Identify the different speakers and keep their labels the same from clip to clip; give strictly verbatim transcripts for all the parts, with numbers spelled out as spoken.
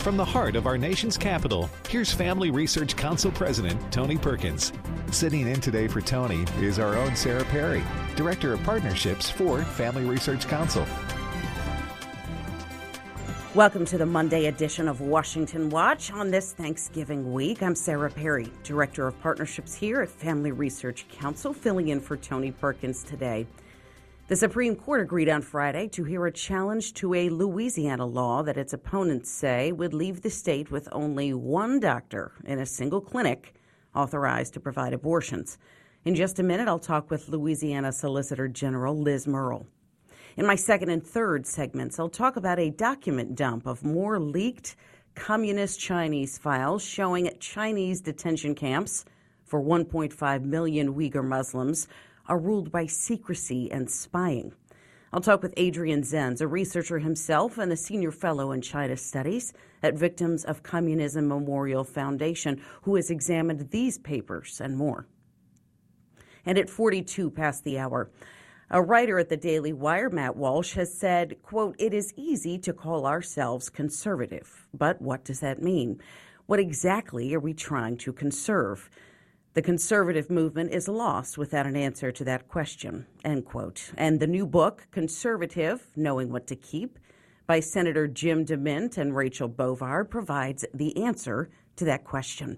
Speaker 1: From the heart of our nation's capital, here's Family Research Council President Tony Perkins. Sitting in today for Tony is our own Sarah Perry, Director of Partnerships for Family Research Council.
Speaker 2: Welcome to the Monday edition of Washington Watch on this Thanksgiving week. I'm Sarah Perry, Director of Partnerships here at Family Research Council, filling in for Tony Perkins today. The Supreme Court agreed on Friday to hear a challenge to a Louisiana law that its opponents say would leave the state with only one doctor in a single clinic authorized to provide abortions. In just a minute, I'll talk with Louisiana Solicitor General Liz Murrill. In my second and third segments, I'll talk about a document dump of more leaked communist Chinese files showing Chinese detention camps for one point five million Uyghur Muslims are ruled by secrecy and spying. I'll talk with Adrian Zenz, a researcher himself and a senior fellow in China Studies at Victims of Communism Memorial Foundation, who has examined these papers and more. And at forty-two past the hour, a writer at the Daily Wire, Matt Walsh, has said, quote, "It is easy to call ourselves conservative, but what does that mean? What exactly are we trying to conserve? The conservative movement is lost without an answer to that question," end quote. And the new book, Conservative, Knowing What to Keep, by Senator Jim DeMint and Rachel Bovard, provides the answer to that question.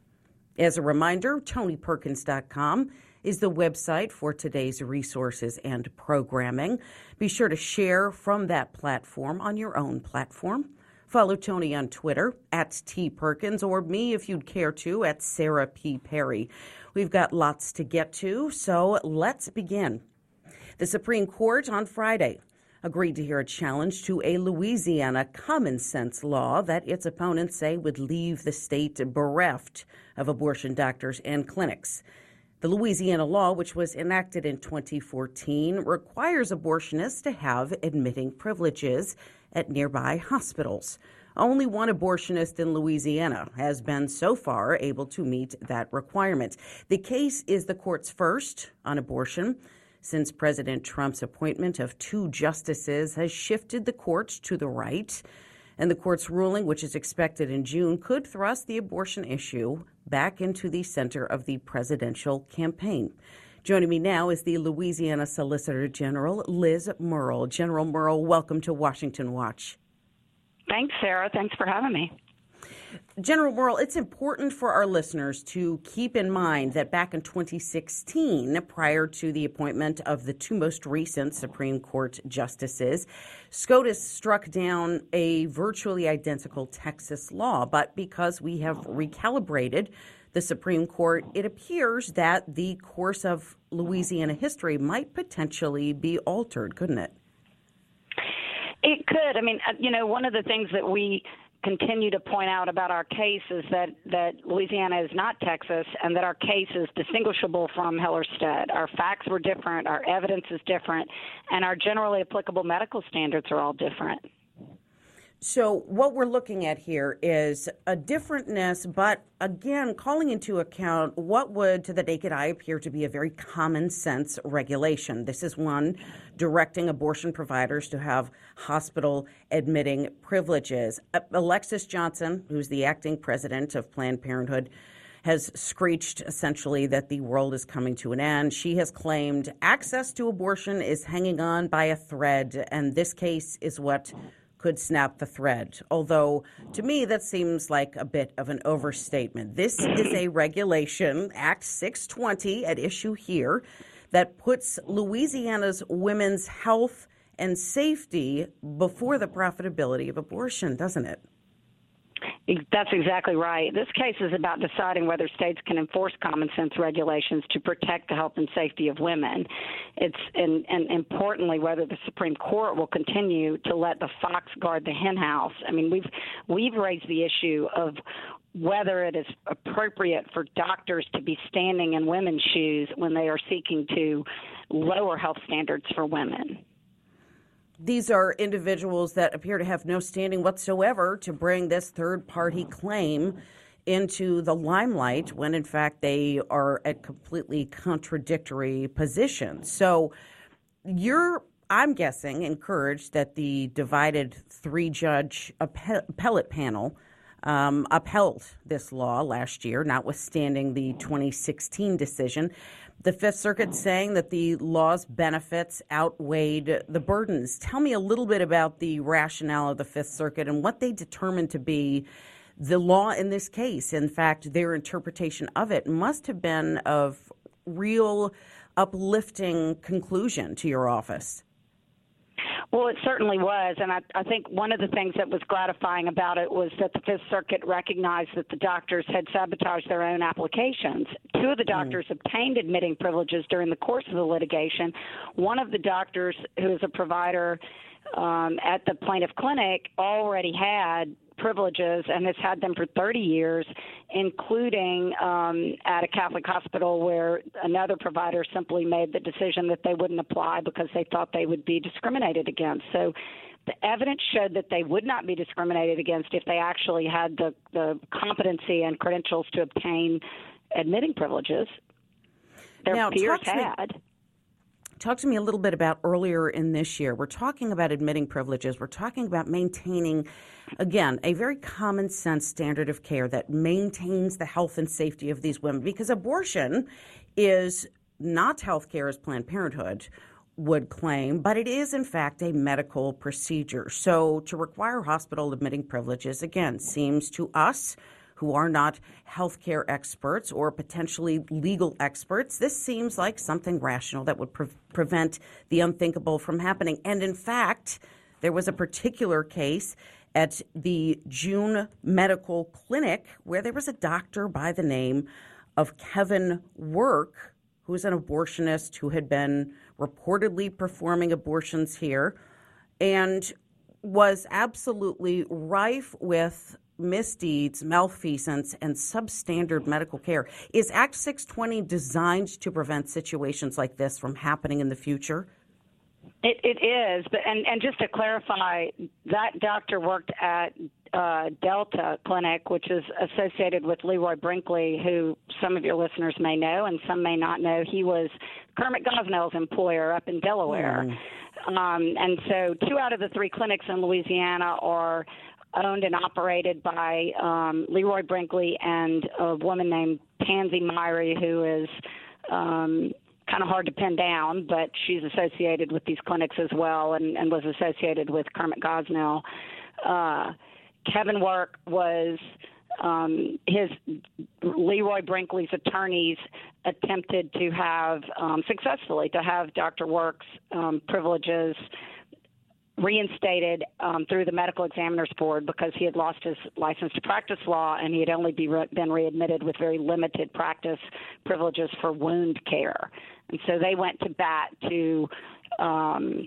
Speaker 2: As a reminder, Tony Perkins dot com is the website for today's resources and programming. Be sure to share from that platform on your own platform. Follow Tony on Twitter, at T Perkins, or me, if you'd care to, at Sarah P. Perry. We've got lots to get to, so let's begin. The Supreme Court on Friday agreed to hear a challenge to a Louisiana common sense law that its opponents say would leave the state bereft of abortion doctors and clinics. The Louisiana law, which was enacted in twenty fourteen, requires abortionists to have admitting privileges at nearby hospitals. Only one abortionist in Louisiana has been so far able to meet that requirement. The case is the court's first on abortion since President Trump's appointment of two justices has shifted the court to the right. And the court's ruling, which is expected in June, could thrust the abortion issue back into the center of the presidential campaign. Joining me now is the Louisiana Solicitor General, Liz Murrill. General Murrill, welcome to Washington Watch.
Speaker 3: Thanks, Sarah. Thanks for having me.
Speaker 2: General Murrill, it's important for our listeners to keep in mind that back in twenty sixteen, prior to the appointment of the two most recent Supreme Court justices, SCOTUS struck down a virtually identical Texas law. But because we have recalibrated the Supreme Court, it appears that the course of Louisiana history might potentially be altered, couldn't it?
Speaker 3: It could. I mean, you know, one of the things that we continue to point out about our case is that, that Louisiana is not Texas and that our case is distinguishable from Hellerstedt. Our facts were different, our evidence is different, and our generally applicable medical standards are all different.
Speaker 2: So what we're looking at here is a differentness, but again, calling into account what would, to the naked eye, appear to be a very common sense regulation. This is one directing abortion providers to have hospital admitting privileges. Alexis Johnson, who's the acting president of Planned Parenthood, has screeched essentially that the world is coming to an end. She has claimed access to abortion is hanging on by a thread, and this case is what could snap the thread. Although, to me, that seems like a bit of an overstatement. This is a regulation, Act six twenty, at issue here, that puts Louisiana's women's health and safety before the profitability of abortion, doesn't it?
Speaker 3: That's exactly right. This case is about deciding whether states can enforce common sense regulations to protect the health and safety of women. It's and, and importantly whether the Supreme Court will continue to let the fox guard the hen house. I mean, we've we've raised the issue of whether it is appropriate for doctors to be standing in women's shoes when they are seeking to lower health standards for women.
Speaker 2: These are individuals that appear to have no standing whatsoever to bring this third-party claim into the limelight when, in fact, they are at completely contradictory positions. So you're I'm guessing, encouraged that the divided three-judge appellate panel um, upheld this law last year, notwithstanding the twenty sixteen decision. The Fifth Circuit saying that the law's benefits outweighed the burdens. Tell me a little bit about the rationale of the Fifth Circuit and what they determined to be the law in this case. In fact, their interpretation of it must have been of real uplifting conclusion to your office.
Speaker 3: Well, it certainly was, and I, I think one of the things that was gratifying about it was that the Fifth Circuit recognized that the doctors had sabotaged their own applications. Two of the doctors mm. obtained admitting privileges during the course of the litigation. One of the doctors, who is a provider um, at the plaintiff clinic, already had privileges and has had them for thirty years, including um, at a Catholic hospital where another provider simply made the decision that they wouldn't apply because they thought they would be discriminated against. So the evidence showed that they would not be discriminated against if they actually had the, the competency and credentials to obtain admitting privileges. Their
Speaker 2: now,
Speaker 3: peers
Speaker 2: talk to
Speaker 3: had.
Speaker 2: Me, talk to me a little bit about earlier in this year. We're talking about admitting privileges. We're talking about maintaining, again, a very common sense standard of care that maintains the health and safety of these women, because abortion is not health care as Planned Parenthood would claim, but it is, in fact, a medical procedure. So to require hospital admitting privileges, again, seems to us who are not healthcare experts or potentially legal experts, this seems like something rational that would pre- prevent the unthinkable from happening. And in fact, there was a particular case at the June Medical Clinic where there was a doctor by the name of Kevin Work, who is an abortionist who had been reportedly performing abortions here and was absolutely rife with misdeeds, malfeasance, and substandard medical care. Is Act six twenty designed to prevent situations like this from happening in the future?
Speaker 3: It, it is, but and, and just to clarify, that doctor worked at uh, Delta Clinic, which is associated with Leroy Brinkley, who some of your listeners may know and some may not know. He was Kermit Gosnell's employer up in Delaware. Mm. Um, and so two out of the three clinics in Louisiana are owned and operated by um, Leroy Brinkley and a woman named Pansy Myrie, who is um, kind of hard to pin down, but she's associated with these clinics as well and, and was associated with Kermit Gosnell. Uh, Kevin Work was um, his Leroy Brinkley's attorneys attempted to have um, successfully to have Doctor Work's um, privileges reinstated um, through the Medical Examiners Board because he had lost his license to practice law and he had only be re- been readmitted with very limited practice privileges for wound care. And so they went to bat to um,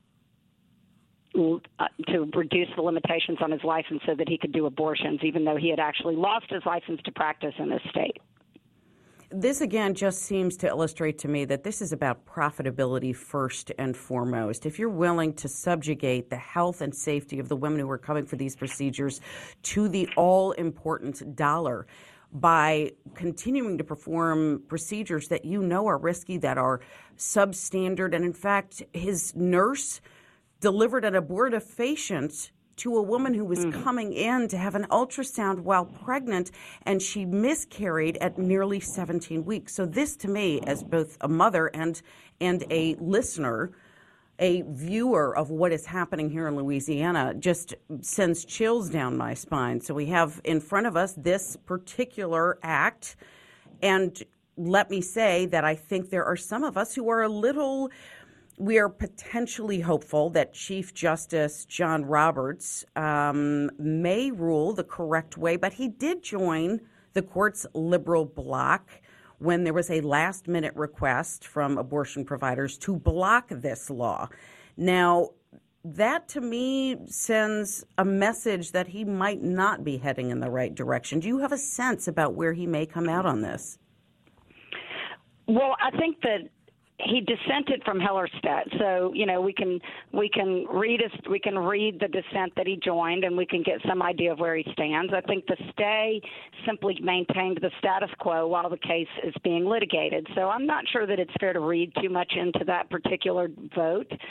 Speaker 3: uh, to reduce the limitations on his license so that he could do abortions, even though he had actually lost his license to practice in this state.
Speaker 2: This, again, just seems to illustrate to me that this is about profitability first and foremost. If you're willing to subjugate the health and safety of the women who are coming for these procedures to the all-important dollar by continuing to perform procedures that you know are risky, that are substandard, and in fact, his nurse delivered an abortifacient to a woman who was mm. coming in to have an ultrasound while pregnant, and she miscarried at nearly seventeen weeks. So this, to me, as both a mother and and a listener, a viewer of what is happening here in Louisiana, just sends chills down my spine. So we have in front of us this particular act, and let me say that I think there are some of us who are a little... We are potentially hopeful that Chief Justice John Roberts um, may rule the correct way, but he did join the court's liberal bloc when there was a last-minute request from abortion providers to block this law. Now, that to me sends a message that he might not be heading in the right direction. Do you have a sense about where he may come out on this?
Speaker 3: Well, I think that he dissented from Hellerstedt, so you know we can we can read a, we can read the dissent that he joined, and we can get some idea of where he stands. I think the stay simply maintained the status quo while the case is being litigated. So I'm not sure that it's fair to read too much into that particular vote.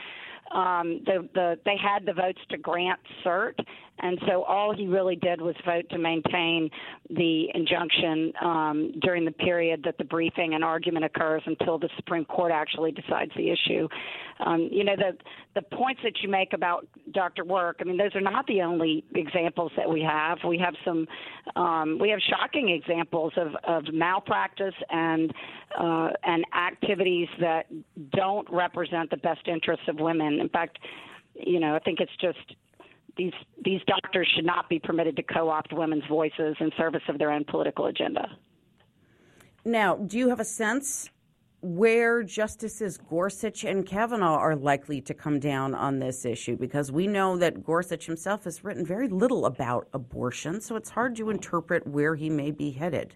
Speaker 3: um, the, the they had the votes to grant cert, and so all he really did was vote to maintain the injunction um, during the period that the briefing and argument occurs until the Supreme Court actually decides the issue. Um, you know, the the points that you make about Doctor Work, I mean, those are not the only examples that we have. We have some, um, we have shocking examples of, of malpractice and uh, and activities that don't represent the best interests of women. In fact, you know, I think it's just these these doctors should not be permitted to co-opt women's voices in service of their own political agenda.
Speaker 2: Now, do you have a sense where Justices Gorsuch and Kavanaugh are likely to come down on this issue? Because we know that Gorsuch himself has written very little about abortion, so it's hard to interpret where he may be headed.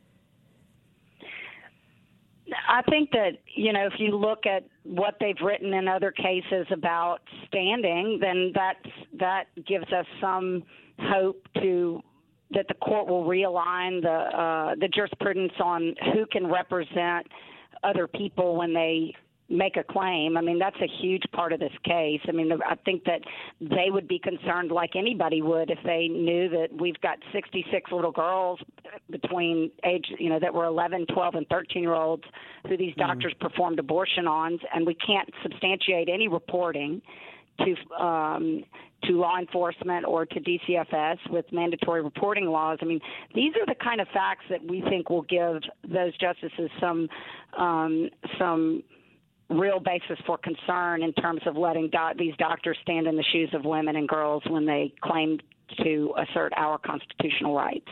Speaker 3: I think that, you know, if you look at what they've written in other cases about standing, then that's, that gives us some hope to that the court will realign the uh, the jurisprudence on who can represent other people when they make a claim. I mean, that's a huge part of this case. I mean, I think that they would be concerned like anybody would if they knew that we've got sixty-six little girls between age, you know, that were eleven, twelve, and thirteen-year-olds who these doctors mm. performed abortion on, and we can't substantiate any reporting to um, to law enforcement or to D C F S with mandatory reporting laws. I mean, these are the kind of facts that we think will give those justices some um, some real basis for concern in terms of letting do- these doctors stand in the shoes of women and girls when they claim to assert our constitutional rights.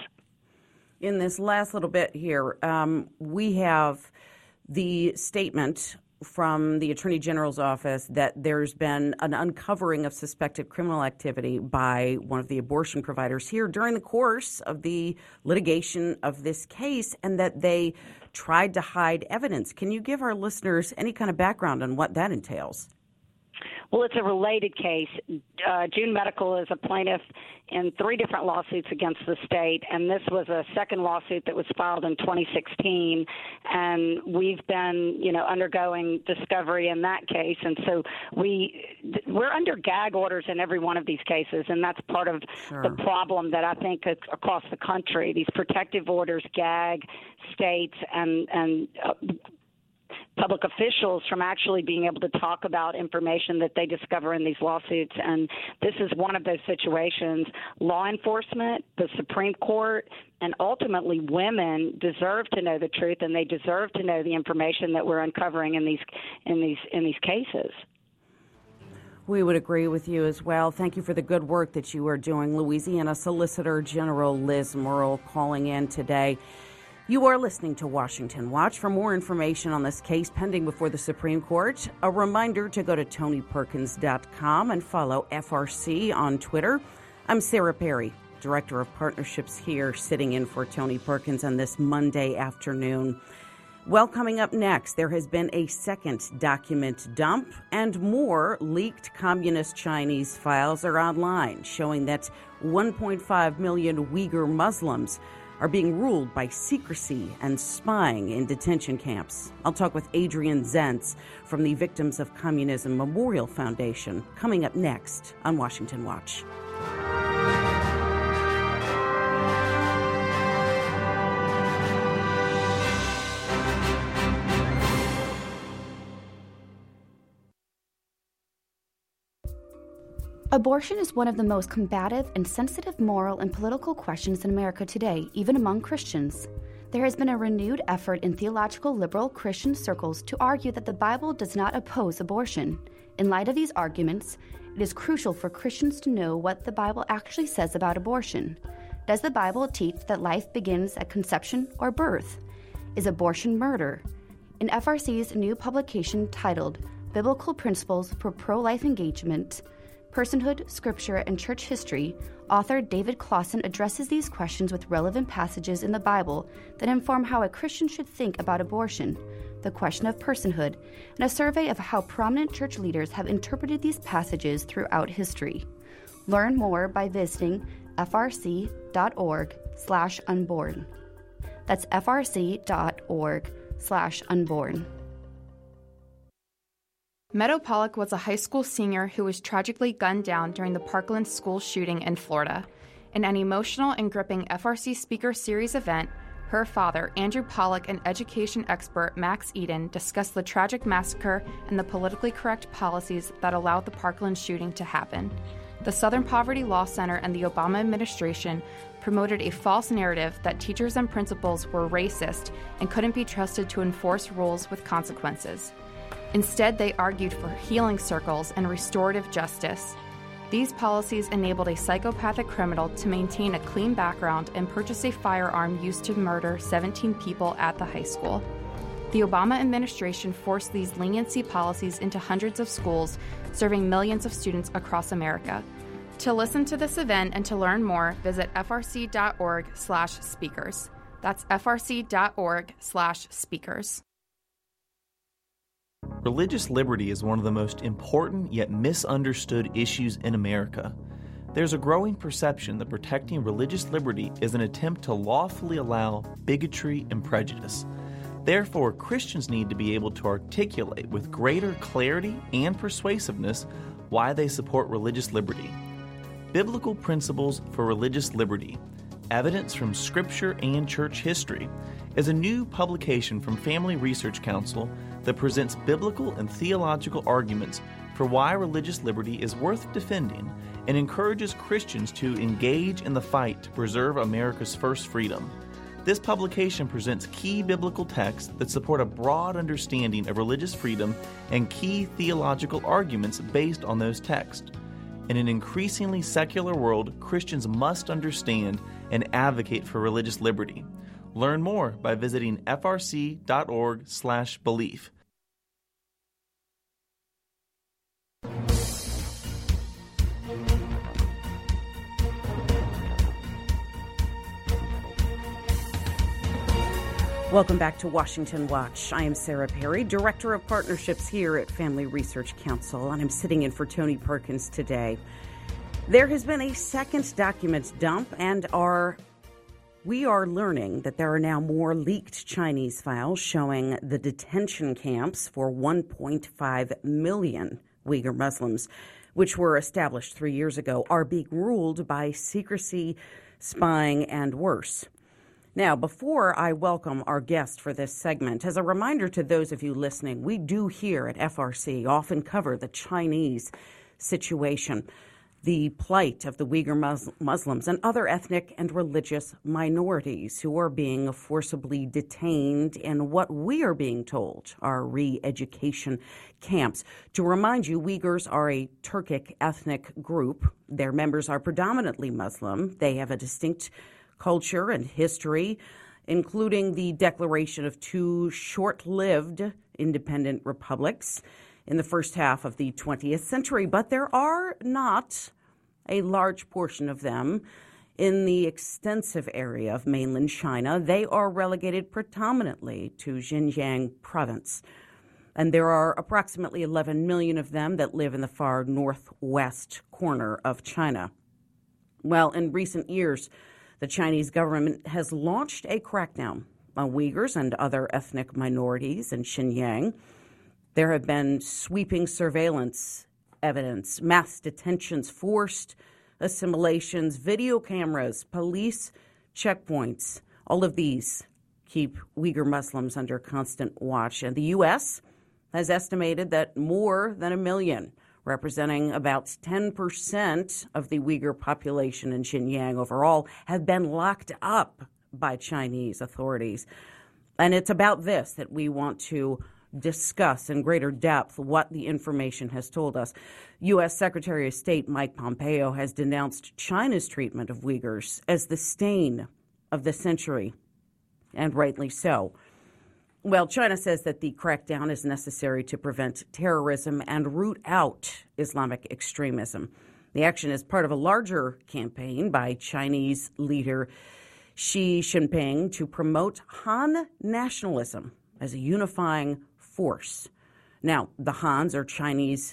Speaker 2: In this last little bit here, um, we have the statement from the Attorney General's office that there's been an uncovering of suspected criminal activity by one of the abortion providers here during the course of the litigation of this case, and that they tried to hide evidence. Can you give our listeners any kind of background on what that entails?
Speaker 3: Well, it's a related case. Uh, June Medical is a plaintiff in three different lawsuits against the state, and this was a second lawsuit that was filed in twenty sixteen, and we've been, you know, undergoing discovery in that case, and so we, we're under gag orders in every one of these cases, and that's part of sure. the problem that I think is across the country. These protective orders gag states and, and uh, public officials from actually being able to talk about information that they discover in these lawsuits. And this is one of those situations. Law enforcement, the Supreme Court, and ultimately women deserve to know the truth, and they deserve to know the information that we're uncovering in these in these in these cases.
Speaker 2: We would agree with you as well. Thank you for the good work that you are doing. Louisiana Solicitor General Liz Murrill calling in today. You are listening to Washington Watch. For more information on this case pending before the Supreme Court, a reminder to go to tony perkins dot com and follow F R C on Twitter. I'm Sarah Perry, Director of Partnerships here, sitting in for Tony Perkins on this Monday afternoon. Well, coming up next, there has been a second document dump, and more leaked communist Chinese files are online, showing that one point five million Uyghur Muslims are being ruled by secrecy and spying in detention camps. I'll talk with Adrian Zentz from the Victims of Communism Memorial Foundation coming up next on Washington Watch.
Speaker 4: Abortion is one of the most combative and sensitive moral and political questions in America today, even among Christians. There has been a renewed effort in theological liberal Christian circles to argue that the Bible does not oppose abortion. In light of these arguments, it is crucial for Christians to know what the Bible actually says about abortion. Does the Bible teach that life begins at conception or birth? Is abortion murder? In F R C's new publication titled Biblical Principles for Pro-Life Engagement, Personhood, Scripture, and Church History, author David Clausen addresses these questions with relevant passages in the Bible that inform how a Christian should think about abortion, the question of personhood, and a survey of how prominent church leaders have interpreted these passages throughout history. Learn more by visiting frc.org slash unborn. That's frc.org slash unborn.
Speaker 5: Meadow Pollack was a high school senior who was tragically gunned down during the Parkland school shooting in Florida. In an emotional and gripping F R C Speaker Series event, her father, Andrew Pollack, and education expert Max Eden discussed the tragic massacre and the politically correct policies that allowed the Parkland shooting to happen. The Southern Poverty Law Center and the Obama administration promoted a false narrative that teachers and principals were racist and couldn't be trusted to enforce rules with consequences. Instead, they argued for healing circles and restorative justice. These policies enabled a psychopathic criminal to maintain a clean background and purchase a firearm used to murder seventeen people at the high school. The Obama administration forced these leniency policies into hundreds of schools, serving millions of students across America. To listen to this event and to learn more, visit frc.org slash speakers. That's frc.org slash speakers.
Speaker 6: Religious liberty is one of the most important yet misunderstood issues in America. There's a growing perception that protecting religious liberty is an attempt to lawfully allow bigotry and prejudice. Therefore, Christians need to be able to articulate with greater clarity and persuasiveness why they support religious liberty. Biblical Principles for Religious Liberty, Evidence from Scripture and Church History, is a new publication from Family Research Council that presents biblical and theological arguments for why religious liberty is worth defending and encourages Christians to engage in the fight to preserve America's first freedom. This publication presents key biblical texts that support a broad understanding of religious freedom and key theological arguments based on those texts. In an increasingly secular world, Christians must understand and advocate for religious liberty. Learn more by visiting frc.org slash belief.
Speaker 2: Welcome back to Washington Watch. I am Sarah Perry, Director of Partnerships here at Family Research Council, and I'm sitting in for Tony Perkins today. There has been a second document dump, and our, we are learning that there are now more leaked Chinese files showing the detention camps for one point five million Uyghur Muslims, which were established three years ago, are being ruled by secrecy, spying, and worse. Now, before I welcome our guest for this segment, as a reminder to those of you listening, we do here at F R C often cover the Chinese situation, the plight of the Uyghur Mus- Muslims and other ethnic and religious minorities who are being forcibly detained in what we are being told are re-education camps. To remind you, Uyghurs are a Turkic ethnic group. Their members are predominantly Muslim. They have a distinct culture and history, including the declaration of two short-lived independent republics in the first half of the twentieth century. But there are not a large portion of them in the extensive area of mainland China. They are relegated predominantly to Xinjiang province. And there are approximately eleven million of them that live in the far northwest corner of China. Well, in recent years, the Chinese government has launched a crackdown on Uyghurs and other ethnic minorities in Xinjiang. There have been sweeping surveillance evidence, mass detentions, forced assimilations, video cameras, police checkpoints. All of these keep Uyghur Muslims under constant watch. And the U S has estimated that more than a million, representing about ten percent of the Uyghur population in Xinjiang overall, have been locked up by Chinese authorities. And it's about this that we want to discuss in greater depth what the information has told us. U S. Secretary of State Mike Pompeo has denounced China's treatment of Uyghurs as the stain of the century, and rightly so. Well, China says that the crackdown is necessary to prevent terrorism and root out Islamic extremism. The action is part of a larger campaign by Chinese leader Xi Jinping to promote Han nationalism as a unifying force. Now, the Hans are Chinese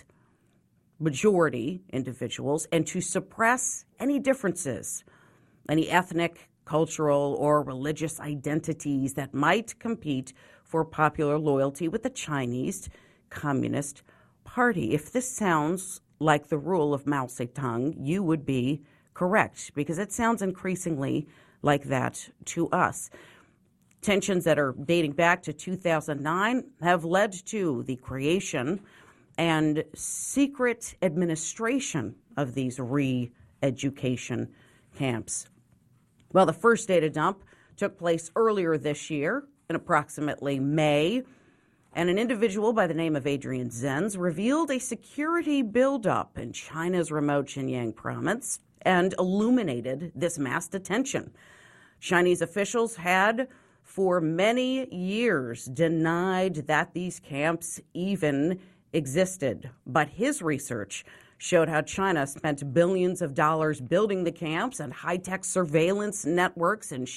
Speaker 2: majority individuals, and to suppress any differences, any ethnic, cultural, or religious identities that might compete for popular loyalty with the Chinese Communist Party. If this sounds like the rule of Mao Zedong, you would be correct, because it sounds increasingly like that to us. Tensions that are dating back to two thousand nine have led to the creation and secret administration of these re-education camps. Well, the first data dump took place earlier this year in approximately May, and an individual by the name of Adrian Zenz revealed a security buildup in China's remote Xinjiang province and illuminated this mass detention. Chinese officials had for many years denied that these camps even existed, but his research showed how China spent billions of dollars building the camps and high-tech surveillance networks in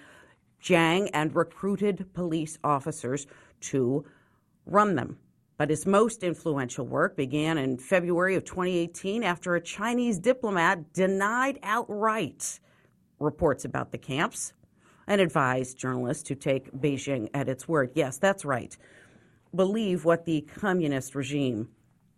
Speaker 2: Xinjiang and recruited police officers to run them. But his most influential work began in February of twenty eighteen after a Chinese diplomat denied outright reports about the camps and advised journalists to take Beijing at its word. Yes, that's right. Believe what the communist regime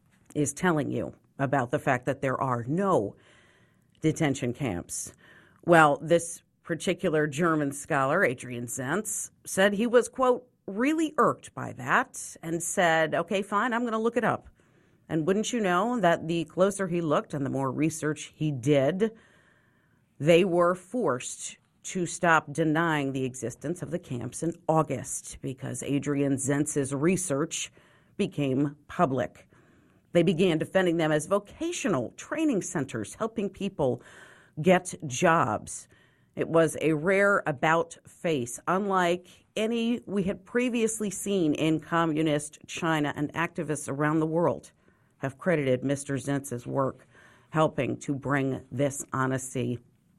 Speaker 2: is telling you about the fact that there are no detention camps. Well, this particular German scholar, Adrian Zenz, said he was, quote, really irked by that and said, okay, fine, I'm going to look it up. And wouldn't you know that the closer he looked and the more research he did, they were forced to stop denying the existence of the camps in August because Adrian Zenz's research became public. They began defending them as vocational training centers, helping people get jobs. It was a rare about face, unlike any we had previously seen in communist China, and activists around the world have credited Mister Zenz's work helping to bring this honesty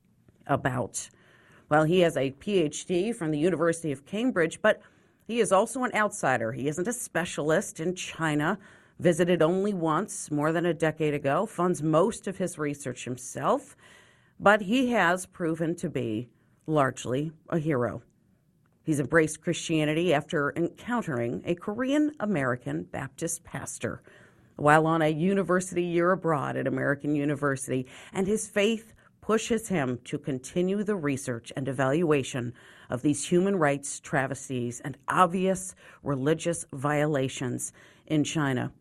Speaker 2: about. Well, he has a P H D from the University of Cambridge, but he is also an outsider. He isn't a specialist in China, visited only once more than a decade ago, funds most of his research himself, but he has proven to be largely a hero. He's embraced Christianity after encountering a Korean-American Baptist pastor while on a university year abroad at American University, and his faith pushes him to continue the research and evaluation of these human rights travesties and obvious religious violations in China.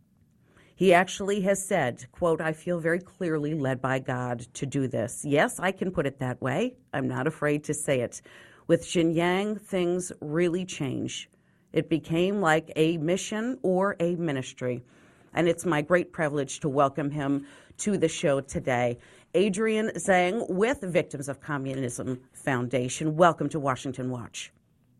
Speaker 2: He actually has said, quote, I feel very clearly led by God to do this. Yes, I can put it that way. I'm not afraid to say it. With Xinjiang, things really changed. It became like a mission or a ministry. And it's my great privilege to welcome him to the show today. Adrian Zeng with Victims of Communism Foundation. Welcome to Washington Watch.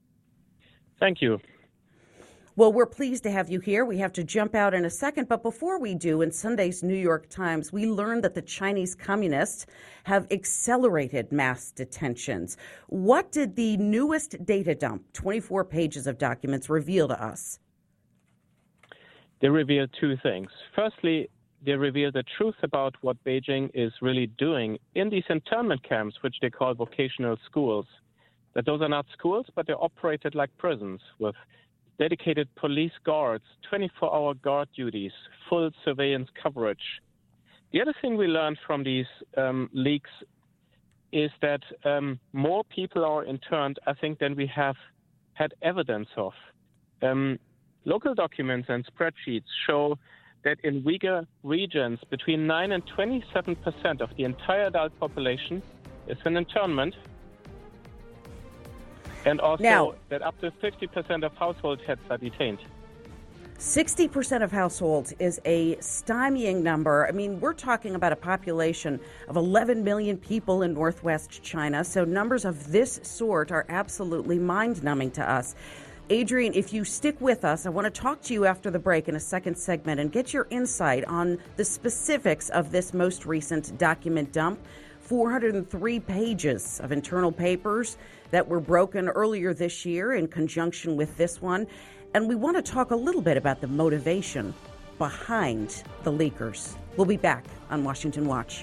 Speaker 7: Thank you.
Speaker 2: Well, we're pleased to have you here. We have to jump out in a second, but before we do, in Sunday's New York Times, we learned that the Chinese communists have accelerated mass detentions. What did the newest data dump, twenty-four pages of documents, reveal to us?
Speaker 7: They revealed two things. Firstly, they reveal the truth about what Beijing is really doing in these internment camps, which they call vocational schools. That those are not schools, but they're operated like prisons with dedicated police guards, twenty-four hour guard duties, full surveillance coverage. The other thing we learned from these um, leaks is that um, more people are interned, I think, than we have had evidence of. Um, local documents and spreadsheets show that in Uyghur regions, between nine and twenty-seven percent of the entire adult population is in internment. And also
Speaker 2: now,
Speaker 7: that up to fifty percent of household heads are detained.
Speaker 2: sixty percent of households is a stymieing number. I mean, we're talking about a population of eleven million people in northwest China, so numbers of this sort are absolutely mind-numbing to us. Adrian, if you stick with us, I want to talk to you after the break in a second segment and get your insight on the specifics of this most recent document dump. four hundred three pages of internal papers that were broken earlier this year in conjunction with this one. And we want to talk a little bit about the motivation behind the leakers. We'll be back on Washington Watch.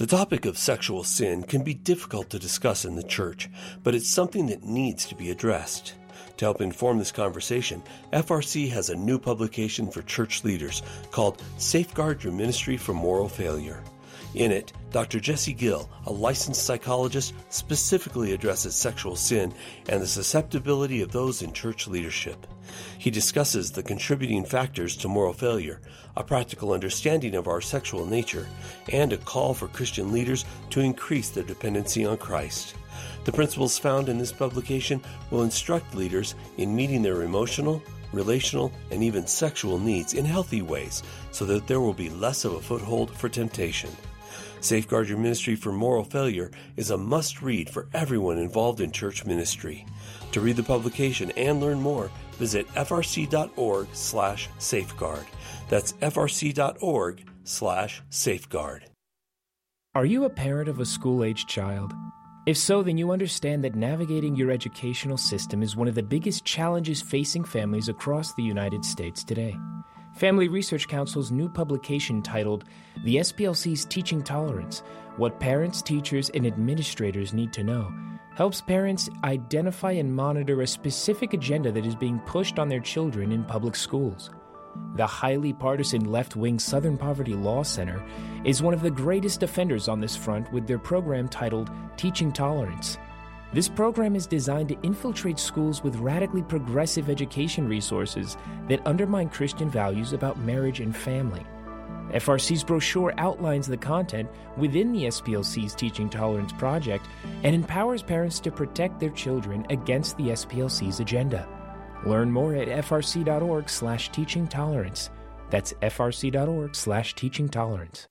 Speaker 8: The topic of sexual sin can be difficult to discuss in the church, but it's something that needs to be addressed. To help inform this conversation, F R C has a new publication for church leaders called Safeguard Your Ministry from Moral Failure. In it, Doctor Jesse Gill, a licensed psychologist, specifically addresses sexual sin and the susceptibility of those in church leadership. He discusses the contributing factors to moral failure, a practical understanding of our sexual nature, and a call for Christian leaders to increase their dependency on Christ. The principles found in this publication will instruct leaders in meeting their emotional, relational, and even sexual needs in healthy ways so that there will be less of a foothold for temptation. Safeguard Your Ministry from Moral Failure is a must-read for everyone involved in church ministry. To read the publication and learn more, visit frc.org slash safeguard. That's frc.org slash safeguard.
Speaker 9: Are you a parent of a school-aged child? If so, then you understand that navigating your educational system is one of the biggest challenges facing families across the United States today. Family Research Council's new publication titled The S P L C's Teaching Tolerance, What Parents, Teachers, and Administrators Need to Know, helps parents identify and monitor a specific agenda that is being pushed on their children in public schools. The highly partisan left-wing Southern Poverty Law Center is one of the greatest offenders on this front with their program titled Teaching Tolerance. This program is designed to infiltrate schools with radically progressive education resources that undermine Christian values about marriage and family. F R C's brochure outlines the content within the S P L C's Teaching Tolerance project and empowers parents to protect their children against the S P L C's agenda. Learn more at frc.org slash teaching tolerance. That's frc.org slash teaching tolerance.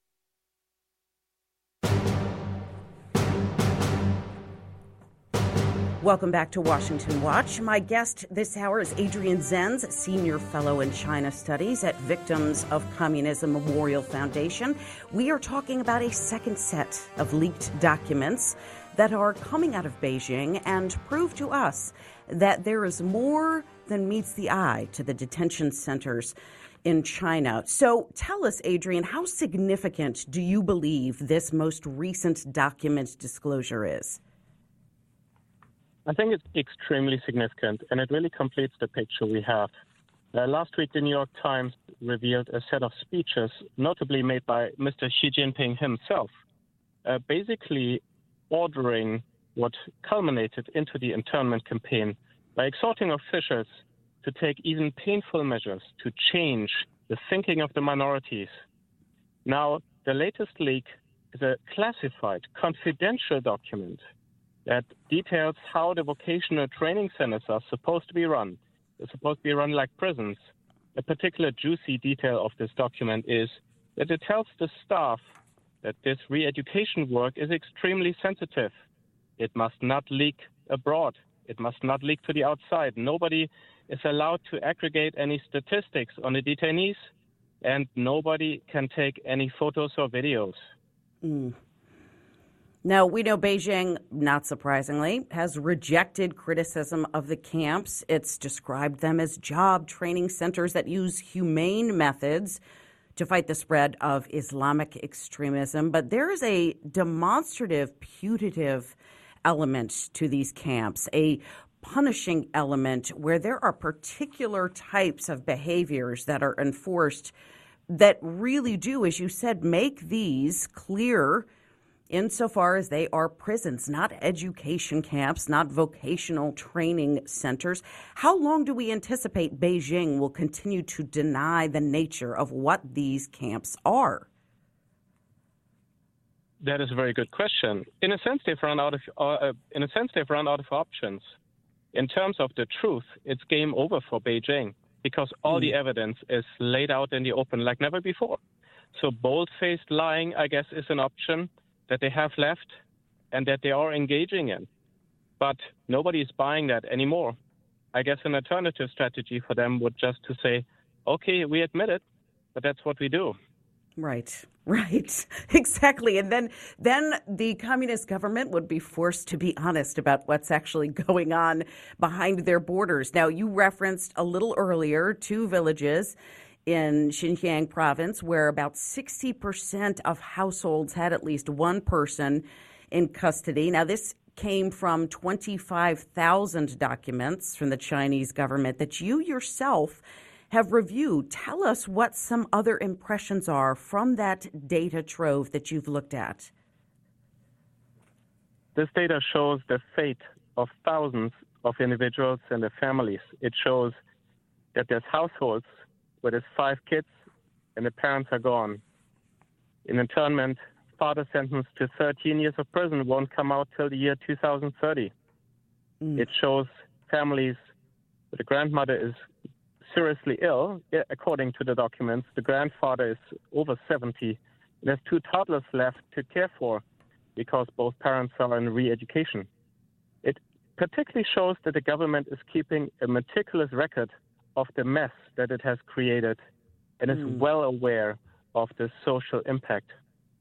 Speaker 2: Welcome back to Washington Watch. My guest this hour is Adrian Zenz, Senior Fellow in China Studies at Victims of Communism Memorial Foundation. We are talking about a second set of leaked documents that are coming out of Beijing and prove to us that there is more than meets the eye to the detention centers in China. So tell us, Adrian, how significant do you believe this most recent document disclosure is?
Speaker 7: I think it's extremely significant, and it really completes the picture we have. Uh, last week, the New York Times revealed a set of speeches, notably made by Mister Xi Jinping himself, uh, basically ordering what culminated into the internment campaign by exhorting officials to take even painful measures to change the thinking of the minorities. Now, the latest leak is a classified, confidential document that details how the vocational training centers are supposed to be run. They're supposed to be run like prisons. A particular juicy detail of this document is that it tells the staff that this re-education work is extremely sensitive. It must not leak abroad. It must not leak to the outside. Nobody is allowed to aggregate any statistics on the detainees, and nobody can take any photos or videos.
Speaker 2: Mm. Now, we know Beijing, not surprisingly, has rejected criticism of the camps. It's described them as job training centers that use humane methods to fight the spread of Islamic extremism. But there is a demonstrative, putative element to these camps, a punishing element where there are particular types of behaviors that are enforced that really do, as you said, make these clear insofar as they are prisons, not education camps, not vocational training centers. How long do we anticipate Beijing will continue to deny the nature of what these camps are?
Speaker 7: That is a very good question. In a sense, they've run out of. Uh, in a sense, they've run out of options. In terms of the truth, it's game over for Beijing because all mm. the evidence is laid out in the open like never before. So bold-faced lying, I guess, is an option that they have left and that they are engaging in. But nobody is buying that anymore. I guess an alternative strategy for them would just to say, okay, we admit it, but that's what we do.
Speaker 2: Right, right, exactly. And then then the communist government would be forced to be honest about what's actually going on behind their borders. Now, you referenced a little earlier two villages in Xinjiang province, where about sixty percent of households had at least one person in custody. Now, this came from twenty-five thousand documents from the Chinese government that you yourself have reviewed. Tell us what some other impressions are from that data trove that you've looked at.
Speaker 7: This data shows the fate of thousands of individuals and their families. It shows that there's households where there's five kids and the parents are gone. In internment, father sentenced to thirteen years of prison won't come out till the year two thousand thirty. Mm. It shows families where the grandmother is seriously ill, according to the documents. The grandfather is over seventy. There's two toddlers left to care for because both parents are in re-education. It particularly shows that the government is keeping a meticulous record of the mess that it has created and mm. is well aware of the social impact.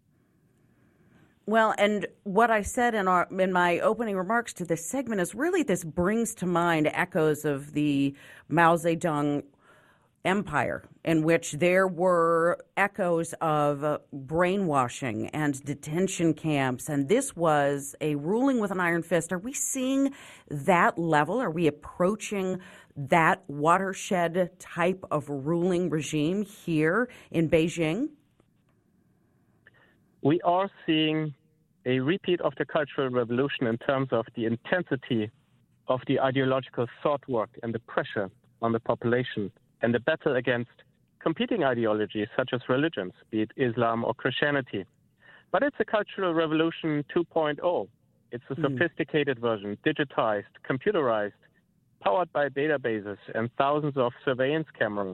Speaker 2: Well, and what I said in our in my opening remarks to this segment is really this brings to mind echoes of the Mao Zedong empire, in which there were echoes of uh, brainwashing and detention camps, and this was a ruling with an iron fist. Are we seeing that level? Are we approaching that watershed type of ruling regime here in Beijing?
Speaker 7: We are seeing a repeat of the Cultural Revolution in terms of the intensity of the ideological thought work and the pressure on the population and the battle against competing ideologies such as religions, be it Islam or Christianity. But it's a Cultural Revolution two point oh. It's a sophisticated mm. version, digitized, computerized, powered by databases and thousands of surveillance cameras.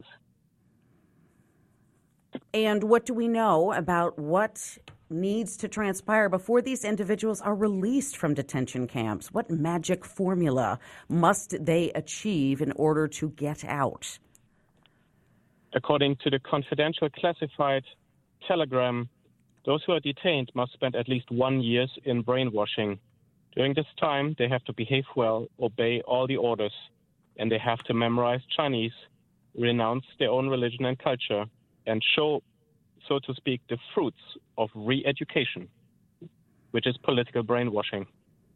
Speaker 2: And what do we know about what needs to transpire before these individuals are released from detention camps? What magic formula must they achieve in order to get out?
Speaker 7: According to the confidential classified telegram, those who are detained must spend at least one year in brainwashing. During this time, they have to behave well, obey all the orders, and they have to memorize Chinese, renounce their own religion and culture, and show, so to speak, the fruits of re-education, which is political brainwashing.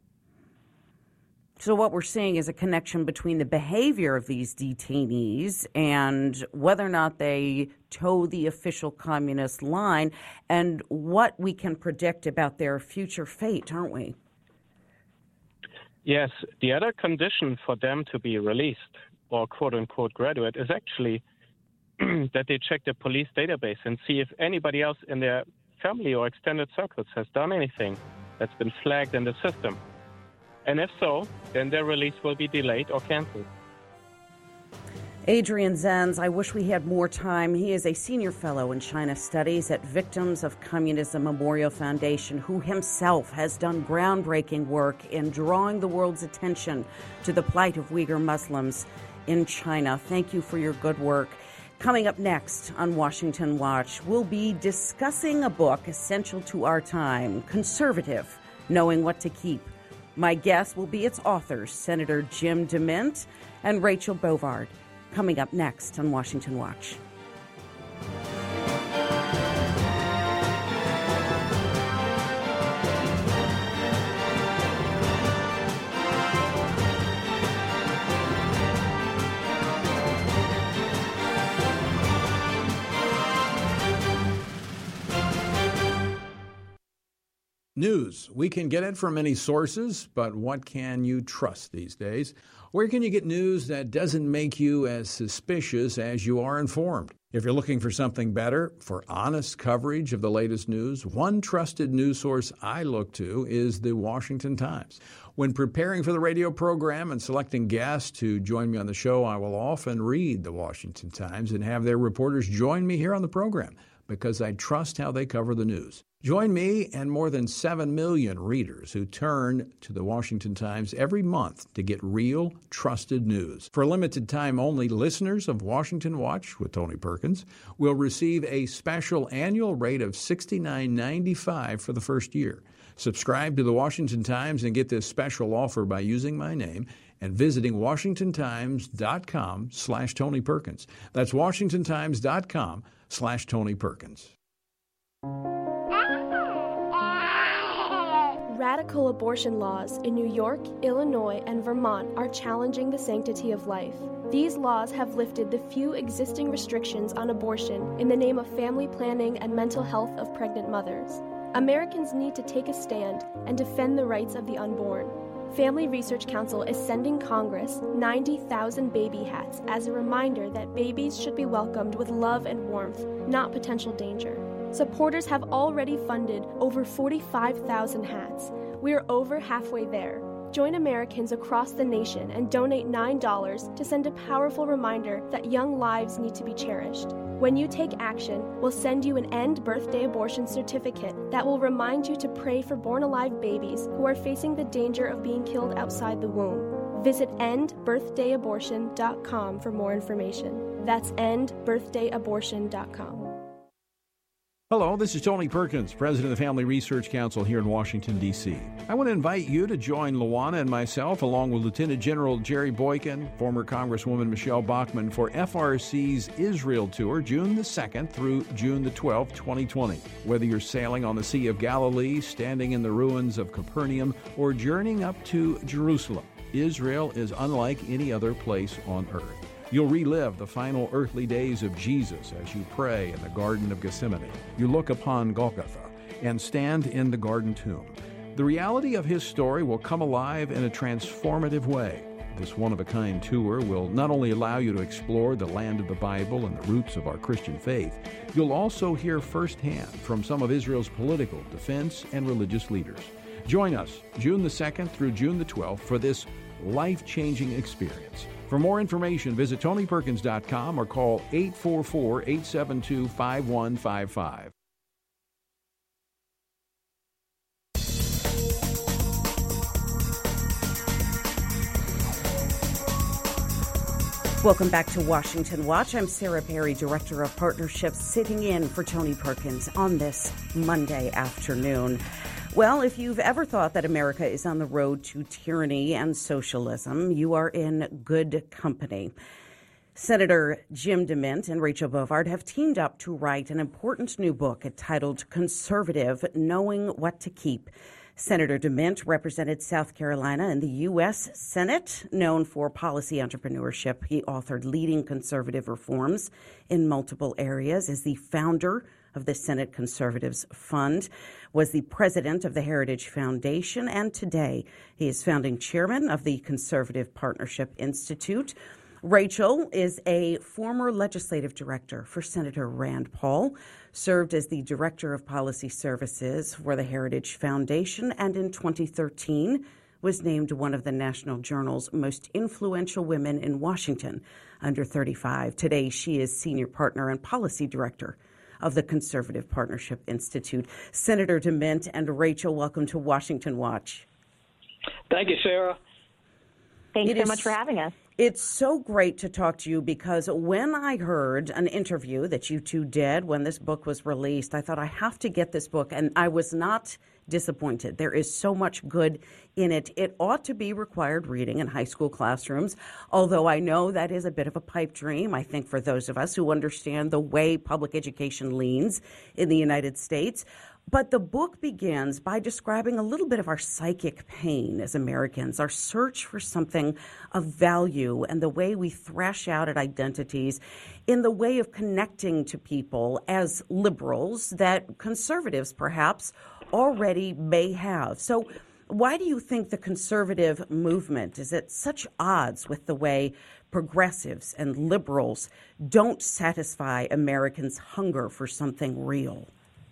Speaker 2: So what we're seeing is a connection between the behavior of these detainees and whether or not they toe the official communist line and what we can predict about their future fate, aren't we?
Speaker 7: Yes. The other condition for them to be released or quote-unquote graduate is actually that they check the police database and see if anybody else in their family or extended circles has done anything that's been flagged in the system. And if so, then their release will be delayed or canceled.
Speaker 2: Adrian Zenz, I wish we had more time. He is a senior fellow in China Studies at Victims of Communism Memorial Foundation, who himself has done groundbreaking work in drawing the world's attention to the plight of Uyghur Muslims in China. Thank you for your good work. Coming up next on Washington Watch, we'll be discussing a book essential to our time, Conservative, Knowing What to Keep. My guest will be its authors, Senator Jim DeMint and Rachel Bovard. Coming up next on Washington Watch.
Speaker 10: News. We can get it from many sources, but what can you trust these days? Where can you get news that doesn't make you as suspicious as you are informed? If you're looking for something better, for honest coverage of the latest news, one trusted news source I look to is the Washington Times. When preparing for the radio program and selecting guests to join me on the show, I will often read the Washington Times and have their reporters join me here on the program because I trust how they cover the news. Join me and more than seven million readers who turn to the Washington Times every month to get real, trusted news. For a limited time only, listeners of Washington Watch with Tony Perkins will receive a special annual rate of sixty-nine ninety-five for the first year. Subscribe to the Washington Times and get this special offer by using my name and visiting washingtontimes.com slash Tony Perkins. That's washingtontimes.com slash Tony Perkins.
Speaker 11: Radical abortion laws in New York, Illinois, and Vermont are challenging the sanctity of life. These laws have lifted the few existing restrictions on abortion in the name of family planning and mental health of pregnant mothers. Americans need to take a stand and defend the rights of the unborn. Family Research Council is sending Congress ninety thousand baby hats as a reminder that babies should be welcomed with love and warmth, not potential danger. Supporters have already funded over forty-five thousand hats. We are over halfway there. Join Americans across the nation and donate nine dollars to send a powerful reminder that young lives need to be cherished. When you take action, we'll send you an End Birthday Abortion certificate that will remind you to pray for born-alive babies who are facing the danger of being killed outside the womb. Visit end birthday abortion dot com for more information. That's end birthday abortion dot com.
Speaker 10: Hello, this is Tony Perkins, president of the Family Research Council here in Washington, D C I want to invite you to join Luana and myself, along with Lieutenant General Jerry Boykin, former Congresswoman Michelle Bachmann, for F R C's Israel Tour, June the second through June the twelfth, twenty twenty. Whether you're sailing on the Sea of Galilee, standing in the ruins of Capernaum, or journeying up to Jerusalem, Israel is unlike any other place on earth. You'll relive the final earthly days of Jesus as you pray in the Garden of Gethsemane. You look upon Golgotha and stand in the garden tomb. The reality of his story will come alive in a transformative way. This one-of-a-kind tour will not only allow you to explore the land of the Bible and the roots of our Christian faith, you'll also hear firsthand from some of Israel's political, defense, and religious leaders. Join us June the second through June the twelfth for this life-changing experience. For more information, visit tony perkins dot com or call eight four four, eight seven two, five one five five.
Speaker 2: Welcome back to Washington Watch. I'm Sarah Perry, Director of Partnerships, sitting in for Tony Perkins on this Monday afternoon. Well, if you've ever thought that America is on the road to tyranny and socialism, you are in good company. Senator Jim DeMint and Rachel Bovard have teamed up to write an important new book entitled Conservative: Knowing What to Keep. Senator DeMint represented South Carolina in the U S Senate. Known for policy entrepreneurship, he authored leading conservative reforms in multiple areas, is the founder of the Senate Conservatives Fund, was the president of the Heritage Foundation, and today he is founding chairman of the Conservative Partnership Institute. Rachel is a former legislative director for Senator Rand Paul, served as the director of policy services for the Heritage Foundation, and in twenty thirteen was named one of the National Journal's most influential women in Washington under thirty-five. Today she is senior partner and policy director of the Conservative Partnership Institute. Senator DeMint and Rachel, welcome to Washington Watch.
Speaker 12: Thank you, Sarah.
Speaker 13: Thanks
Speaker 2: It
Speaker 13: so
Speaker 2: is-
Speaker 13: much for having us.
Speaker 2: It's so great to talk to you because when I heard an interview that you two did when this book was released, I thought I have to get this book, and I was not disappointed. There is so much good in it. It ought to be required reading in high school classrooms, although I know that is a bit of a pipe dream, I think, for those of us who understand the way public education leans in the United States. But the book begins by describing a little bit of our psychic pain as Americans, our search for something of value, and the way we thrash out at identities in the way of connecting to people as liberals that conservatives perhaps already may have. So why do you think the conservative movement is at such odds with the way progressives and liberals don't satisfy Americans' hunger for something real?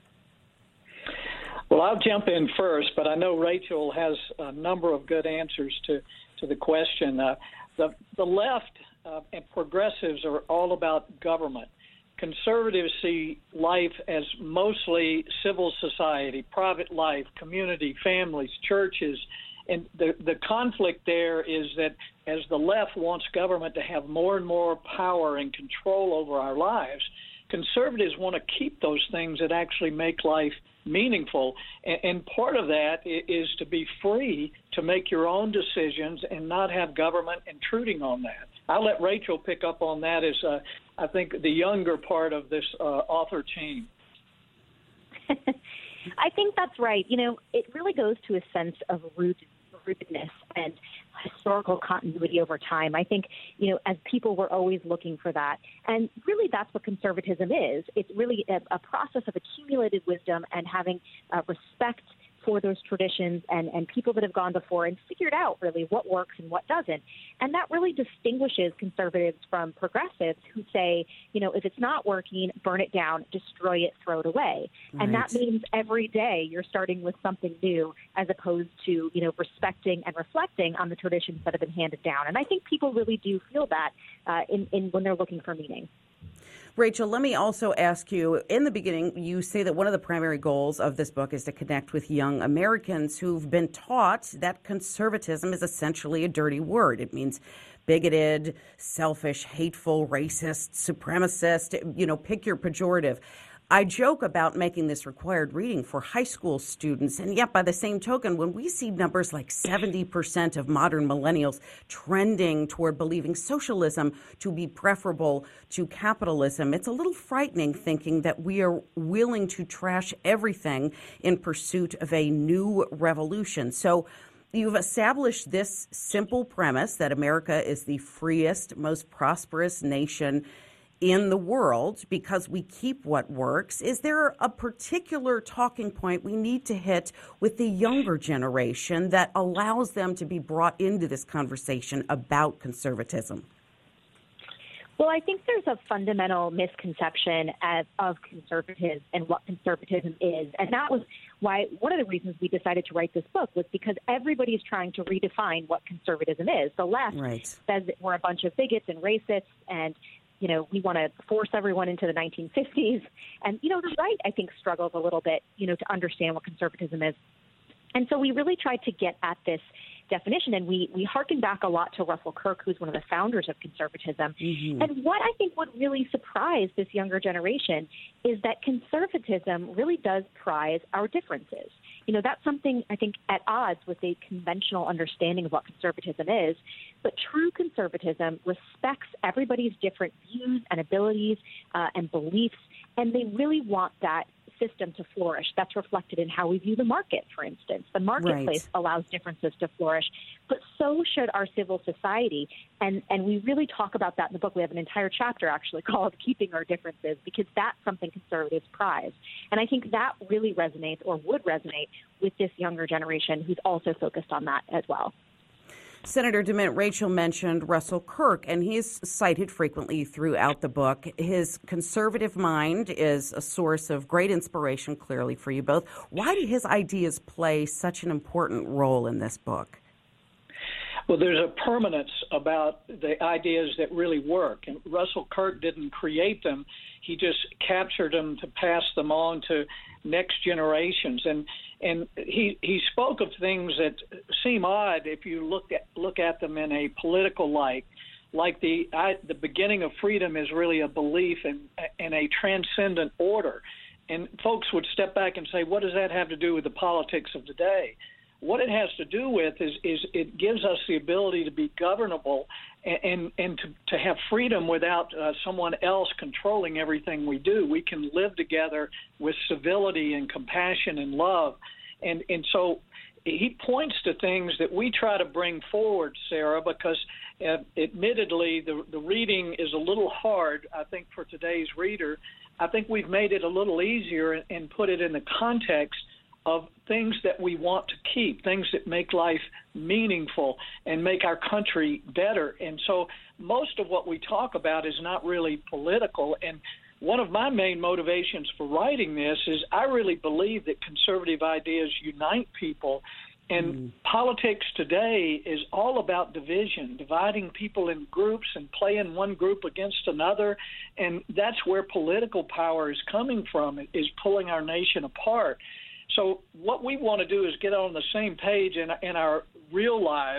Speaker 12: Well, I'll jump in first, but I know Rachel has a number of good answers to, to the question. Uh, the, the left uh, and progressives are all about government. Conservatives see life as mostly civil society, private life, community, families, churches. And the, the conflict there is that as the left wants government to have more and more power and control over our lives, conservatives want to keep those things that actually make life meaningful. And, and part of that is to be free to make your own decisions and not have government intruding on that. I'll let Rachel pick up on that as, uh, I think, the younger part of this uh, author team.
Speaker 13: I think that's right. You know, it really goes to a sense of root, rootedness and historical continuity over time. I think, you know, as people, we're always looking for that. And really, that's what conservatism is. It's really a, a process of accumulated wisdom and having uh, respect for those traditions and, and people that have gone before and figured out really what works and what doesn't. And that really distinguishes conservatives from progressives who say, you know, if it's not working, burn it down, destroy it, throw it away. Right. And that means every day you're starting with something new as opposed to, you know, respecting and reflecting on the traditions that have been handed down. And I think people really do feel that uh, in, in when they're looking for meaning.
Speaker 2: Rachel, let me also ask you, in the beginning, you say that one of the primary goals of this book is to connect with young Americans who've been taught that conservatism is essentially a dirty word. It means bigoted, selfish, hateful, racist, supremacist, you know, pick your pejorative. I joke about making this required reading for high school students, and yet by the same token, when we see numbers like seventy percent of modern millennials trending toward believing socialism to be preferable to capitalism, it's a little frightening thinking that we are willing to trash everything in pursuit of a new revolution. So you've established this simple premise that America is the freest, most prosperous nation in the world because we keep what works. Is there a particular talking point we need to hit with the younger generation that allows them to be brought into this conversation about conservatism?
Speaker 13: Well, I think there's a fundamental misconception as, of conservatives and what conservatism is. And that was why one of the reasons we decided to write this book was because everybody's trying to redefine what conservatism is. The left right. says that we're a bunch of bigots and racists and you know, we want to force everyone into the nineteen fifties. And, you know, the right, I think, struggles a little bit, you know, to understand what conservatism is. And so we really tried to get at this definition, and we, we hearken back a lot to Russell Kirk, who's one of the founders of conservatism. Mm-hmm. And what I think would really surprise this younger generation is that conservatism really does prize our differences. You know, that's something I think at odds with a conventional understanding of what conservatism is. But true conservatism respects everybody's different views and abilities uh, and beliefs, and they really want that system to flourish. That's reflected in how we view the market, for instance. The marketplace right. allows differences to flourish, but so should our civil society. And, and we really talk about that in the book. We have an entire chapter actually called Keeping Our Differences, because that's something conservatives prize. And I think that really resonates or would resonate with this younger generation who's also focused on that as well.
Speaker 2: Senator DeMint, Rachel mentioned Russell Kirk, and he's cited frequently throughout the book. His conservative mind is a source of great inspiration, clearly, for you both. Why do his ideas play such an important role in this book?
Speaker 12: Well, there's a permanence about the ideas that really work. And Russell Kirk didn't create them. He just captured them to pass them on to next generations. And and he he spoke of things that seem odd if you look at look at them in a political light. Like the I, the beginning of freedom is really a belief in in a transcendent order. And folks would step back and say, what does that have to do with the politics of today? What it has to do with is, is it gives us the ability to be governable and, and, and to, to have freedom without uh, someone else controlling everything we do. We can live together with civility and compassion and love. And, and so he points to things that we try to bring forward, Sarah, because uh, admittedly the, the reading is a little hard, I think, for today's reader. I think we've made it a little easier and, and put it in the context of things that we want to keep, things that make life meaningful and make our country better. And so most of what we talk about is not really political. And one of my main motivations for writing this is I really believe that conservative ideas unite people. And mm. politics today is all about division, dividing people in groups and playing one group against another. And that's where political power is coming from, is pulling our nation apart. So what we want to do is get on the same page in, in our real lives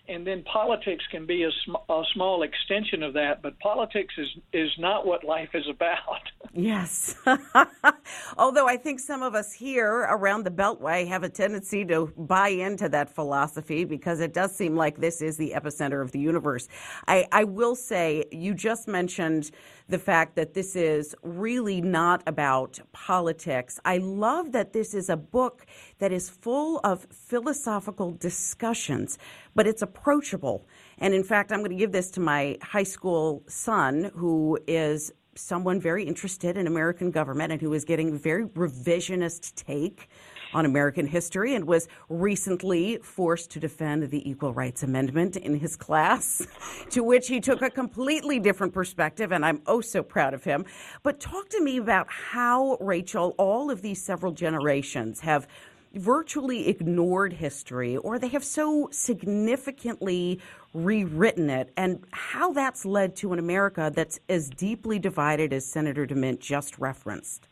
Speaker 12: and then politics can be a, sm- a small extension of that. But politics is, is not what life is about.
Speaker 2: Yes. Although I think some of us here around the Beltway have a tendency to buy into that philosophy because it does seem like this is the epicenter of the universe. I, I will say, you just mentioned the fact that this is really not about politics. I love that this is a book that is full of philosophical discussions, but it's approachable. And in fact, I'm going to give this to my high school son, who is someone very interested in American government and who is getting a very revisionist take on American history and was recently forced to defend the Equal Rights Amendment in his class, to which he took a completely different perspective, and I'm oh so proud of him. But talk to me about how, Rachel, all of these several generations have virtually ignored history, or they have so significantly rewritten it, and how that's led to an America that's as deeply divided as Senator DeMint just referenced.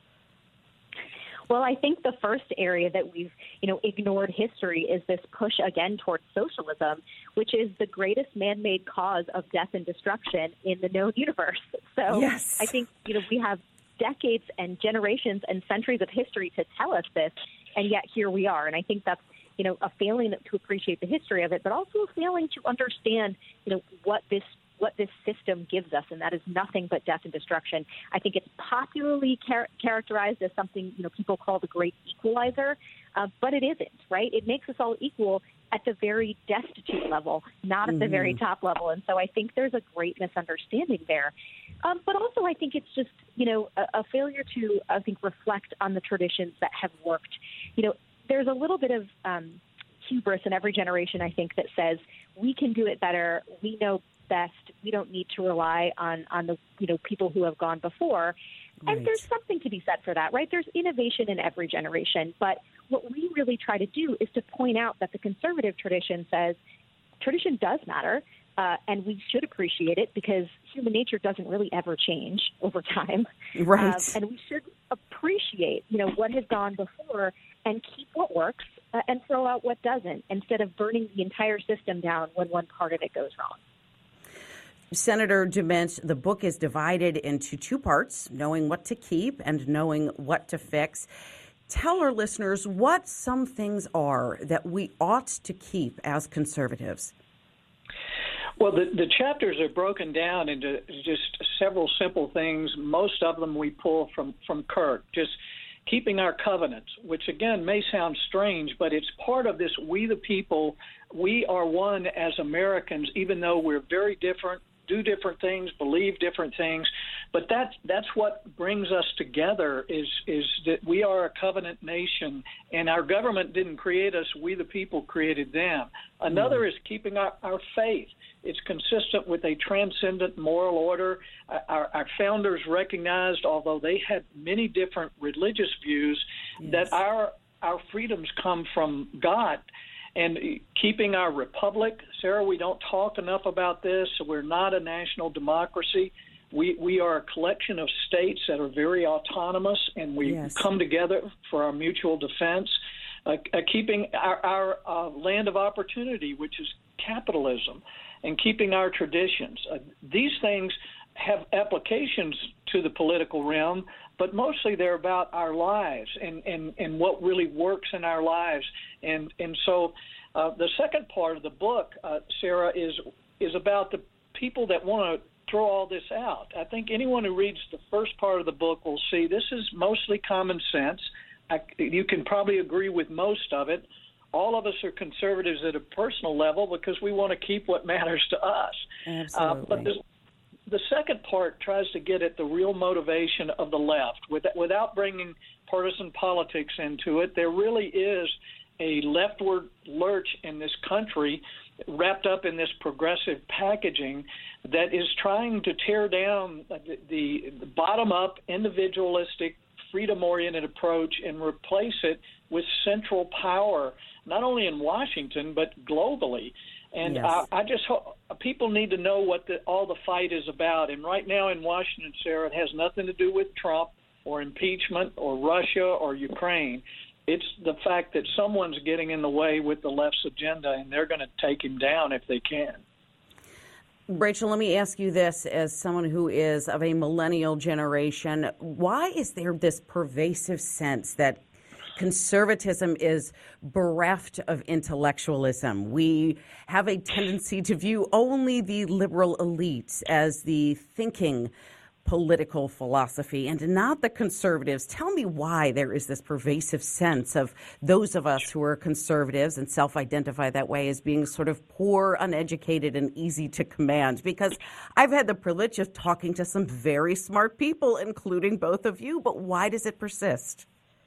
Speaker 13: Well, I think the first area that we've, you know, ignored history is this push again towards socialism, which is the greatest man-made cause of death and destruction in the known universe. So
Speaker 2: yes.
Speaker 13: I think, you know, we have decades and generations and centuries of history to tell us this, and yet here we are. And I think that's, you know, a failing to appreciate the history of it, but also a failing to understand, you know, what this what this system gives us, and that is nothing but death and destruction. I think it's popularly char- characterized as something, you know, people call the great equalizer, uh, but it isn't, right? It makes us all equal at the very destitute level, not at mm-hmm. the very top level. And so I think there's a great misunderstanding there. Um, but also I think it's just, you know, a, a failure to, I think, reflect on the traditions that have worked. You know, there's a little bit of um, hubris in every generation, I think, that says we can do it better, we know best, we don't need to rely on, on the, you know, people who have gone before.
Speaker 2: Right.
Speaker 13: And there's something to be said for that, right? There's innovation in every generation. But what we really try to do is to point out that the conservative tradition says tradition does matter, uh, and we should appreciate it because human nature doesn't really ever change over time.
Speaker 2: Right.
Speaker 13: Uh, and we should appreciate, you know, what has gone before and keep what works uh, and throw out what doesn't, instead of burning the entire system down when one part of it goes wrong.
Speaker 2: Senator DeMint, the book is divided into two parts, knowing what to keep and knowing what to fix. Tell our listeners what some things are that we ought to keep as conservatives.
Speaker 12: Well, the, the chapters are broken down into just several simple things. Most of them we pull from, from Kirk, just keeping our covenants, which, again, may sound strange, but it's part of this we the people, we are one as Americans, even though we're very different, do different things, believe different things, but that's that's what brings us together is is that we are a covenant nation, and our government didn't create us, we the people created them. Another mm. is keeping our, our faith. It's consistent with a transcendent moral order. Our, our founders recognized, although they had many different religious views, yes. that our our freedoms come from God. And keeping our republic, Sarah, we don't talk enough about this. We're not a national democracy. We we are a collection of states that are very autonomous, and we yes. come together for our mutual defense. Uh, uh, keeping our, our uh, land of opportunity, which is capitalism, and keeping our traditions. Uh, these things have applications to the political realm, but mostly they're about our lives and, and, and what really works in our lives. And and so uh, the second part of the book, uh, Sarah, is is about the people that want to throw all this out. I think anyone who reads the first part of the book will see this is mostly common sense. I, you can probably agree with most of it. All of us are conservatives at a personal level because we want to keep what matters to us.
Speaker 2: Absolutely.
Speaker 12: Uh, but the, the second part tries to get at the real motivation of the left with, without bringing partisan politics into it. There really is a leftward lurch in this country wrapped up in this progressive packaging that is trying to tear down the, the, the bottom-up, individualistic, freedom-oriented approach and replace it with central power, not only in Washington, but globally. And yes. I, I just hope people need to know what the, all the fight is about. And right now in Washington, Sarah, it has nothing to do with Trump or impeachment or Russia or Ukraine. It's the fact that someone's getting in the way with the left's agenda, and they're going to take him down if they can.
Speaker 2: Rachel, let me ask you this as someone who is of a millennial generation. Why is there this pervasive sense that conservatism is bereft of intellectualism? We have a tendency to view only the liberal elites as the thinking political philosophy and not the conservatives. Tell me why there is this pervasive sense of those of us who are conservatives and self-identify that way as being sort of poor, uneducated, and easy to command. Because I've had the privilege of talking to some very smart people, including both of you, but why does it persist?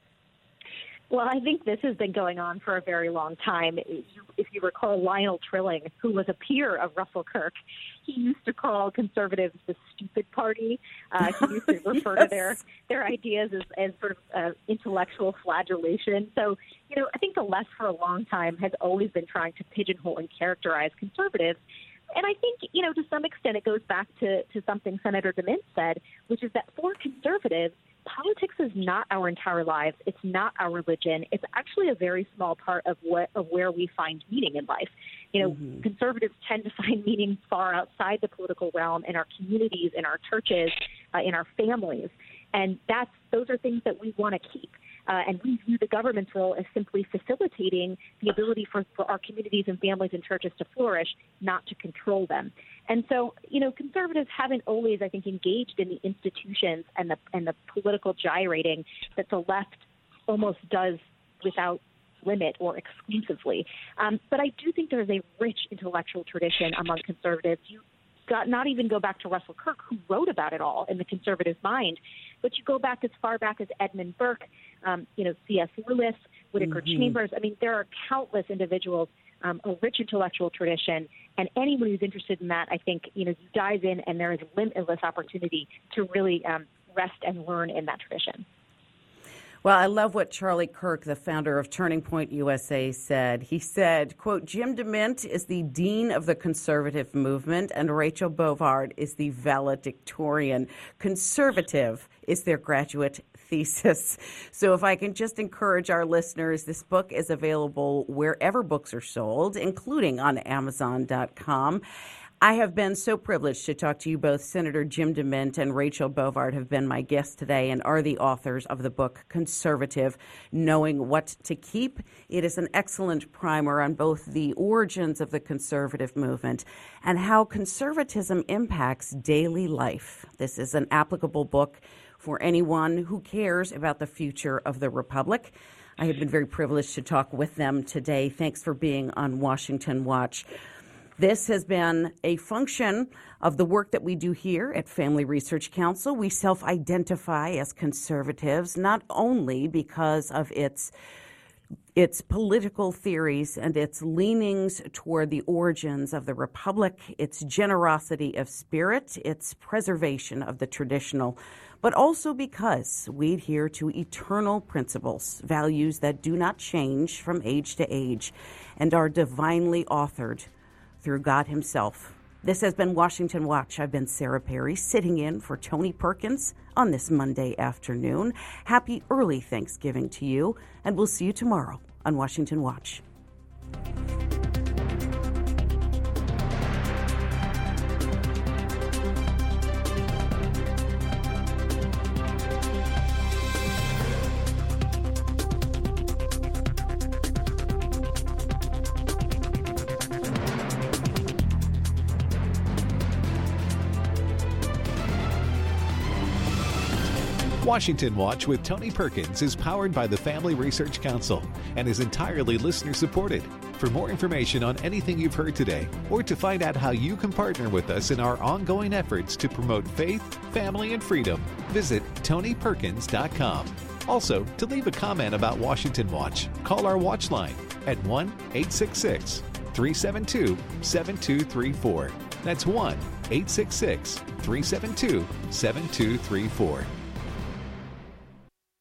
Speaker 13: Well, I think this has been going on for a very long time. If you recall Lionel Trilling, who was a peer of Russell Kirk, he used to call conservatives the stupid party. Uh, he used to refer yes. to their, their ideas as, as sort of uh, intellectual flagellation. So, you know, I think the left for a long time has always been trying to pigeonhole and characterize conservatives. And I think, you know, to some extent it goes back to, to something Senator DeMint said, which is that for conservatives, politics is not our entire lives. It's not our religion. It's actually a very small part of what of where we find meaning in life. You know, mm-hmm. conservatives tend to find meaning far outside the political realm, in our communities, in our churches, uh, in our families. And that's those are things that we want to keep. Uh, and we view the government's role as simply facilitating the ability for, for our communities and families and churches to flourish, not to control them. And so, you know, conservatives haven't always, I think, engaged in the institutions and the and the political gyrating that the left almost does without limit or exclusively. Um, but I do think there is a rich intellectual tradition among conservatives. You got not even go back to Russell Kirk, who wrote about it all in the conservative mind, but you go back as far back as Edmund Burke, um, you know, C S Lewis, Whittaker mm-hmm. Chambers. I mean, there are countless individuals, um, a rich intellectual tradition, and anyone who's interested in that, I think, you know, you dive in and there is limitless opportunity to really um, rest and learn in that tradition.
Speaker 2: Well, I love what Charlie Kirk, the founder of Turning Point U S A, said. He said, quote, Jim DeMint is the dean of the conservative movement and Rachel Bovard is the valedictorian. Conservative is their graduate thesis. So if I can just encourage our listeners, this book is available wherever books are sold, including on Amazon dot com. I have been so privileged to talk to you both. Senator Jim DeMint and Rachel Bovard have been my guests today and are the authors of the book Conservative, Knowing What to Keep. It is an excellent primer on both the origins of the conservative movement and how conservatism impacts daily life. This is an applicable book for anyone who cares about the future of the Republic. I have been very privileged to talk with them today. Thanks for being on Washington Watch. This has been a function of the work that we do here at Family Research Council. We self-identify as conservatives, not only because of its its political theories and its leanings toward the origins of the Republic, its generosity of spirit, its preservation of the traditional, but also because we adhere to eternal principles, values that do not change from age to age and are divinely authored through God himself. This has been Washington Watch. I've been Sarah Perry, sitting in for Tony Perkins on this Monday afternoon. Happy early Thanksgiving to you, and we'll see you tomorrow on Washington Watch.
Speaker 1: Washington Watch with Tony Perkins is powered by the Family Research Council and is entirely listener-supported. For more information on anything you've heard today, or to find out how you can partner with us in our ongoing efforts to promote faith, family, and freedom, visit tony perkins dot com. Also, to leave a comment about Washington Watch, call our watch line at one eight six six, three seven two, seven two three four. That's one eight six six, three seven two, seven two three four.